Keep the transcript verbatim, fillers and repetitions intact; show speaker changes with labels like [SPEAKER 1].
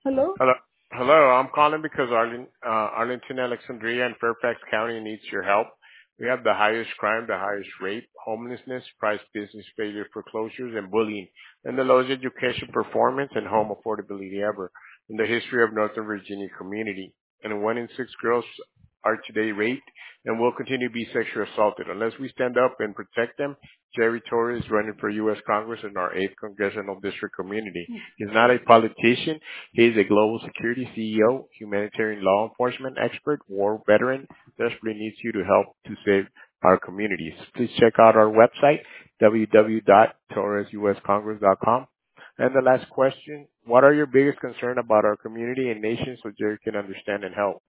[SPEAKER 1] Hello?
[SPEAKER 2] Hello. Hello. I'm calling because Arlen, uh, Arlington, Alexandria, and Fairfax County needs your help. We have the highest crime, the highest rape, homelessness, price business failure, foreclosures, and bullying, and the lowest education performance and home affordability ever in the history of Northern Virginia community. And one in six girls are today raped and will continue to be sexually assaulted. Unless we stand up and protect them, Jerry Torres is running for U S Congress in our eighth Congressional District community. He's not a politician. He is a global security C E O, humanitarian law enforcement expert, war veteran, desperately needs you to help to save our communities. Please check out our website, w w w dot torres u s congress dot com. And the last question, what are your biggest concern about our community and nation so Jerry can understand and help?